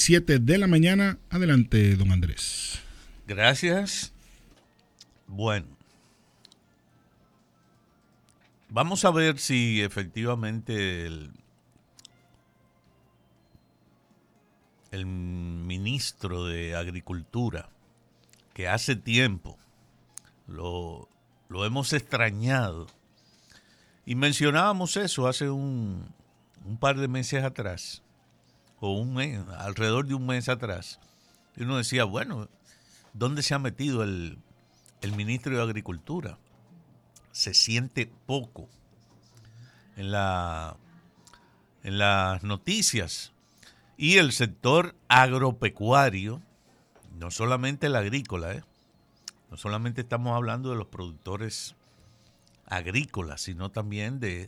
7 de la mañana. Adelante, don Andrés. Gracias. Bueno, vamos a ver si efectivamente el ministro de Agricultura, que hace tiempo lo hemos extrañado, y mencionábamos eso hace un par de meses atrás, o un mes, alrededor de un mes atrás, y uno decía, bueno, ¿dónde se ha metido el ministro de Agricultura? Se siente poco en las noticias. Y el sector agropecuario, no solamente el agrícola, no solamente estamos hablando de los productores agrícolas, sino también de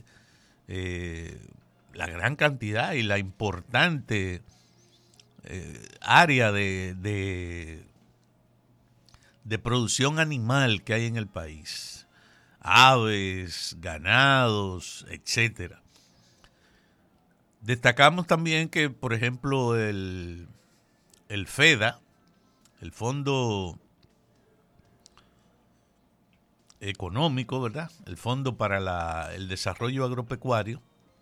la gran cantidad y la importante área de producción animal que hay en el país. Aves, ganados, etcétera. Destacamos también que, por ejemplo, el FEDA, el Fondo Económico, ¿verdad? El Fondo para el Desarrollo Agropecuario,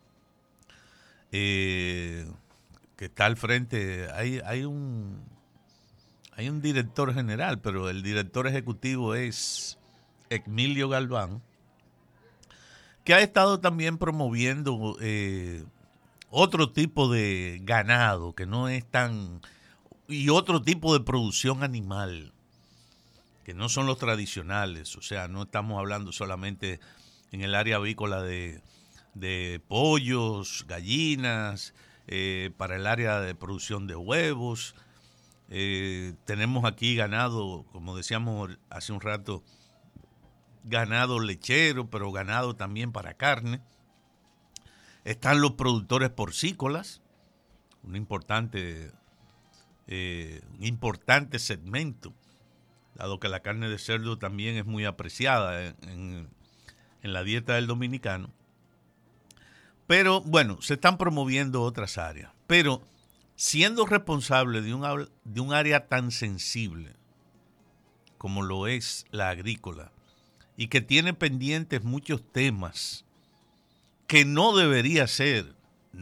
que está al frente, hay un director general, pero el director ejecutivo es Emilio Galván, que ha estado también promoviendo otro tipo de ganado que no es tan, y otro tipo de producción animal que no son los tradicionales. O sea, no estamos hablando solamente en el área avícola de pollos, gallinas, para el área de producción de huevos. Tenemos aquí ganado, como decíamos hace un rato, ganado lechero, pero ganado también para carne. Están los productores porcícolas, un importante segmento, dado que la carne de cerdo también es muy apreciada en la dieta del dominicano. Pero bueno, se están promoviendo otras áreas. Pero siendo responsable de un área tan sensible como lo es la agrícola, y que tiene pendientes muchos temas, que no debería ser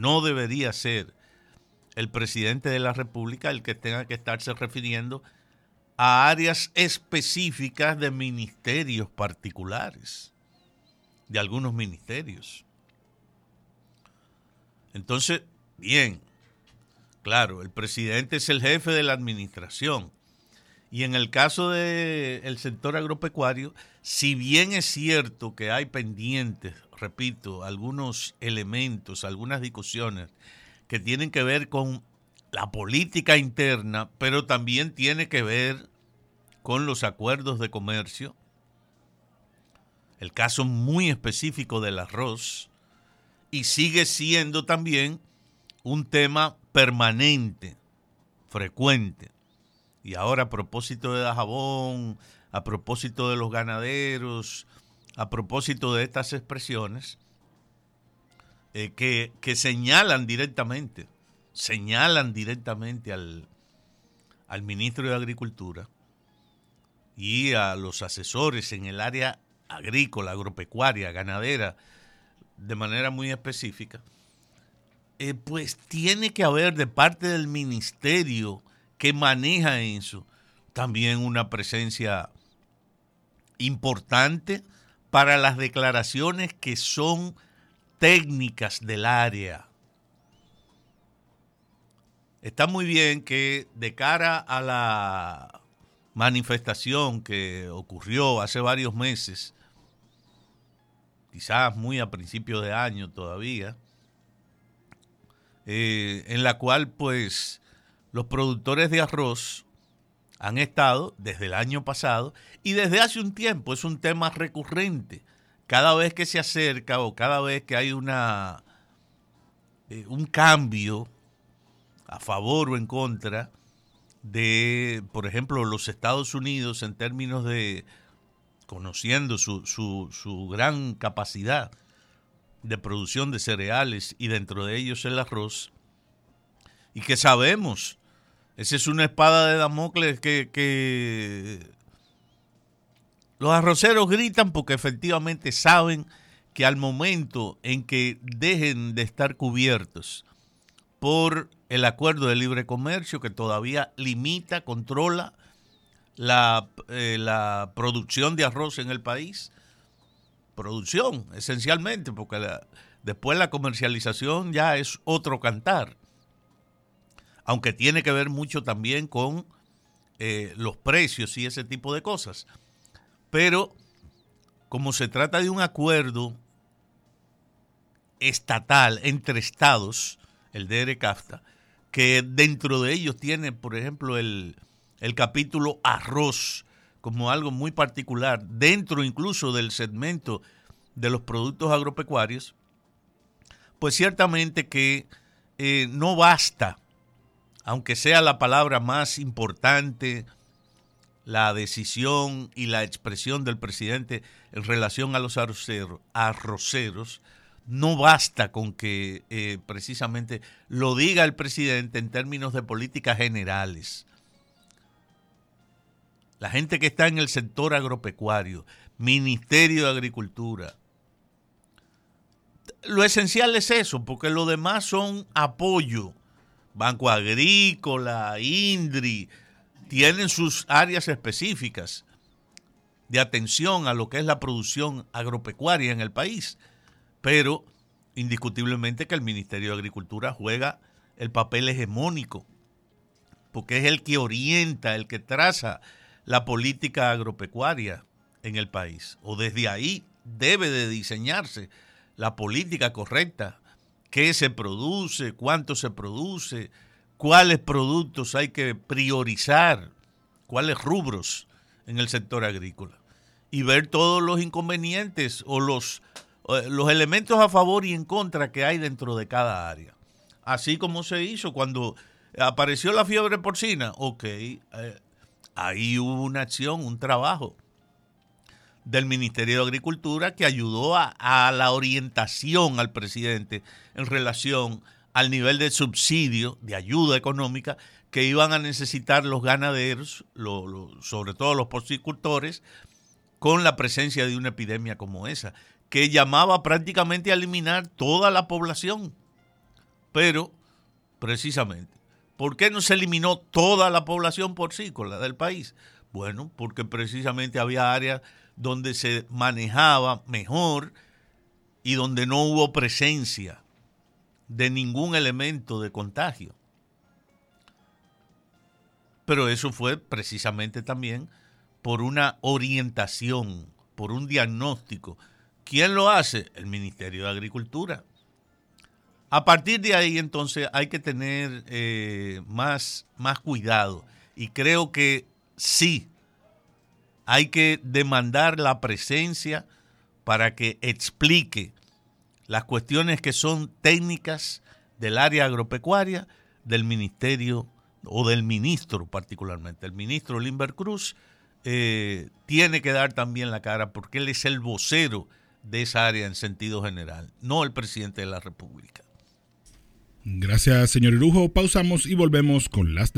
el presidente de la República el que tenga que estarse refiriendo a áreas específicas de ministerios particulares, de algunos ministerios. Entonces, bien, claro, el presidente es el jefe de la administración. Y en el caso del sector agropecuario, si bien es cierto que hay pendientes, repito, algunos elementos, algunas discusiones que tienen que ver con la política interna, pero también tiene que ver con los acuerdos de comercio. El caso muy específico del arroz, y sigue siendo también un tema permanente, frecuente. Y ahora, a propósito de Dajabón, a propósito de los ganaderos, a propósito de estas expresiones que señalan directamente al ministro de Agricultura y a los asesores en el área agrícola, agropecuaria, ganadera, de manera muy específica, pues tiene que haber de parte del ministerio que maneja eso también una presencia importante para las declaraciones que son técnicas del área. Está muy bien que de cara a la manifestación que ocurrió hace varios meses, quizás muy a principios de año todavía, en la cual pues los productores de arroz han estado desde el año pasado y desde hace un tiempo, es un tema recurrente. Cada vez que se acerca o cada vez que hay un cambio a favor o en contra de, por ejemplo, los Estados Unidos en términos de, conociendo su gran capacidad de producción de cereales y dentro de ellos el arroz, y que sabemos Esa es una espada de Damocles que los arroceros gritan porque efectivamente saben que al momento en que dejen de estar cubiertos por el acuerdo de libre comercio que todavía limita, controla la producción de arroz en el país, producción esencialmente, porque después la comercialización ya es otro cantar, aunque tiene que ver mucho también con los precios y ese tipo de cosas. Pero como se trata de un acuerdo estatal entre estados, el DR-CAFTA, que dentro de ellos tiene, por ejemplo, el capítulo arroz como algo muy particular, dentro incluso del segmento de los productos agropecuarios, pues ciertamente que no basta, aunque sea la palabra más importante, la decisión y la expresión del presidente en relación a los arroceros, no basta con que precisamente lo diga el presidente en términos de políticas generales. La gente que está en el sector agropecuario, Ministerio de Agricultura, lo esencial es eso, porque lo demás son apoyo. Banco Agrícola, INDRI, tienen sus áreas específicas de atención a lo que es la producción agropecuaria en el país, pero indiscutiblemente que el Ministerio de Agricultura juega el papel hegemónico, porque es el que orienta, el que traza la política agropecuaria en el país, o desde ahí debe de diseñarse la política correcta, qué se produce, cuánto se produce, cuáles productos hay que priorizar, cuáles rubros en el sector agrícola, y ver todos los inconvenientes o los elementos a favor y en contra que hay dentro de cada área. Así como se hizo cuando apareció la fiebre porcina, ahí hubo una acción, un trabajo del Ministerio de Agricultura que ayudó a la orientación al presidente en relación al nivel de subsidio, de ayuda económica que iban a necesitar los ganaderos, sobre todo los porcicultores, con la presencia de una epidemia como esa, que llamaba prácticamente a eliminar toda la población. Pero, precisamente, ¿por qué no se eliminó toda la población porcícola del país? Bueno, porque precisamente había áreas donde se manejaba mejor y donde no hubo presencia de ningún elemento de contagio. Pero eso fue precisamente también por una orientación, por un diagnóstico. ¿Quién lo hace? El Ministerio de Agricultura. A partir de ahí, entonces, hay que tener más cuidado. Y creo que sí, hay que demandar la presencia para que explique las cuestiones que son técnicas del área agropecuaria del ministerio o del ministro particularmente. El ministro Limber Cruz tiene que dar también la cara porque él es el vocero de esa área en sentido general, no el presidente de la República. Gracias, señor Irujo. Pausamos y volvemos con las